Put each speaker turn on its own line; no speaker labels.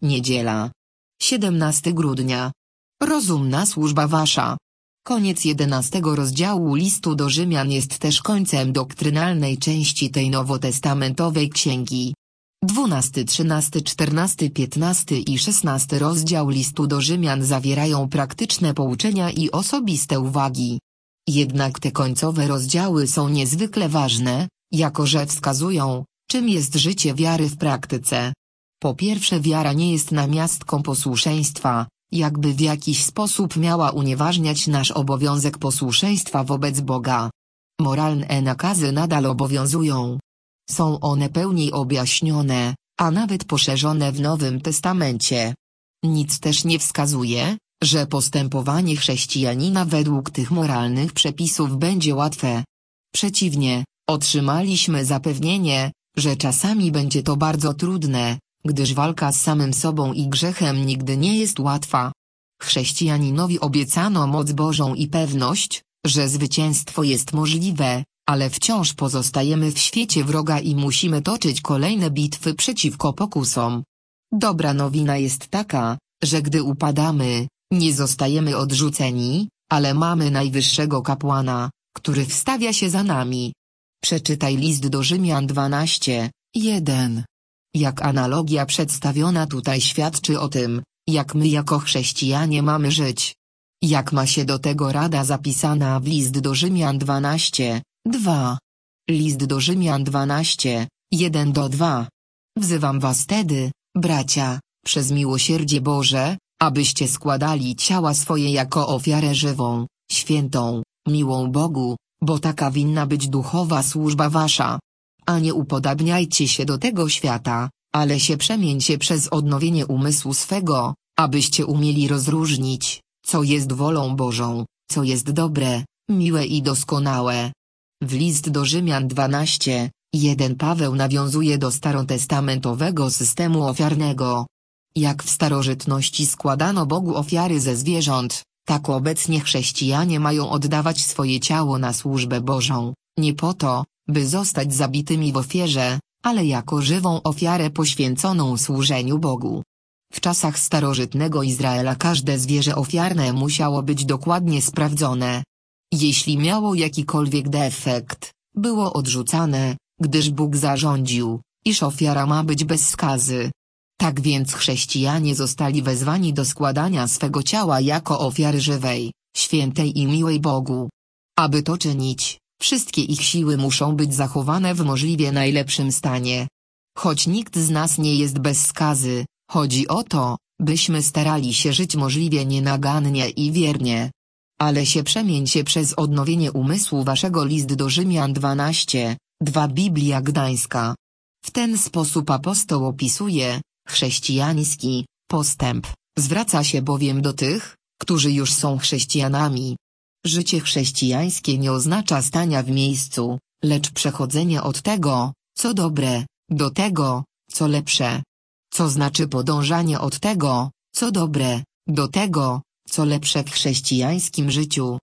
Niedziela. 17 grudnia. Rozumna służba wasza. Koniec 11 rozdziału listu do Rzymian jest też końcem doktrynalnej części tej nowotestamentowej księgi. 12, 13, 14, 15 i 16 rozdział listu do Rzymian zawierają praktyczne pouczenia i osobiste uwagi. Jednak te końcowe rozdziały są niezwykle ważne, jako że wskazują, czym jest życie wiary w praktyce. Po pierwsze, wiara nie jest namiastką posłuszeństwa, jakby w jakiś sposób miała unieważniać nasz obowiązek posłuszeństwa wobec Boga. Moralne nakazy nadal obowiązują. Są one pełniej objaśnione, a nawet poszerzone w Nowym Testamencie. Nic też nie wskazuje, że postępowanie chrześcijanina według tych moralnych przepisów będzie łatwe. Przeciwnie, otrzymaliśmy zapewnienie, że czasami będzie to bardzo trudne, gdyż walka z samym sobą i grzechem nigdy nie jest łatwa. Chrześcijaninowi obiecano moc Bożą i pewność, że zwycięstwo jest możliwe, ale wciąż pozostajemy w świecie wroga i musimy toczyć kolejne bitwy przeciwko pokusom. Dobra nowina jest taka, że gdy upadamy, nie zostajemy odrzuceni, ale mamy najwyższego kapłana, który wstawia się za nami. Przeczytaj list do Rzymian 12:1. Jak analogia przedstawiona tutaj świadczy o tym, jak my jako chrześcijanie mamy żyć. Jak ma się do tego rada zapisana w list do Rzymian 12:2. List do Rzymian 12:1-2. Wzywam was tedy, bracia, przez miłosierdzie Boże, abyście składali ciała swoje jako ofiarę żywą, świętą, miłą Bogu, bo taka winna być duchowa służba wasza. A nie upodabniajcie się do tego świata, ale się przemieńcie przez odnowienie umysłu swego, abyście umieli rozróżnić, co jest wolą Bożą, co jest dobre, miłe i doskonałe. W list do Rzymian 12:1 Paweł nawiązuje do starotestamentowego systemu ofiarnego. Jak w starożytności składano Bogu ofiary ze zwierząt, tak obecnie chrześcijanie mają oddawać swoje ciało na służbę Bożą, nie po to, by zostać zabitymi w ofierze, ale jako żywą ofiarę poświęconą służeniu Bogu. W czasach starożytnego Izraela każde zwierzę ofiarne musiało być dokładnie sprawdzone. Jeśli miało jakikolwiek defekt, było odrzucane, gdyż Bóg zarządził, iż ofiara ma być bez skazy. Tak więc chrześcijanie zostali wezwani do składania swego ciała jako ofiary żywej, świętej i miłej Bogu. Aby to czynić, wszystkie ich siły muszą być zachowane w możliwie najlepszym stanie. Choć nikt z nas nie jest bez skazy, chodzi o to, byśmy starali się żyć możliwie nienagannie i wiernie. Ale się przemieńcie przez odnowienie umysłu waszego. List do Rzymian 12:2 Biblia Gdańska. W ten sposób apostoł opisuje chrześcijański postęp, zwraca się bowiem do tych, którzy już są chrześcijanami. Życie chrześcijańskie nie oznacza stania w miejscu, lecz przechodzenie od tego, co dobre, do tego, co lepsze. Co znaczy podążanie od tego, co dobre, do tego, co lepsze w chrześcijańskim życiu?